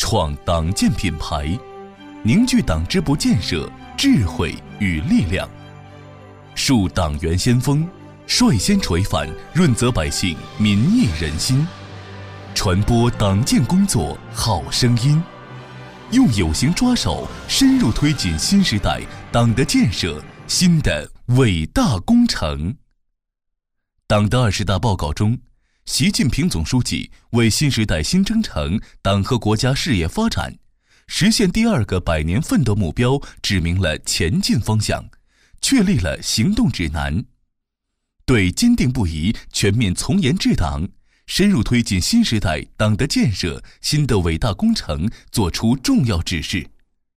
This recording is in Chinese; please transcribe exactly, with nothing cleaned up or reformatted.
创党建品牌，凝聚党支部建设智慧与力量，树党员先锋，率先垂范润泽百姓民意人心，传播党建工作好声音，用有形抓手深入推进新时代党的建设新的伟大工程。党的二十大报告中，习近平总书记为新时代新征程党和国家事业发展实现第二个百年奋斗目标指明了前进方向，确立了行动指南，对坚定不移全面从严治党，深入推进新时代党的建设新的伟大工程作出重要指示。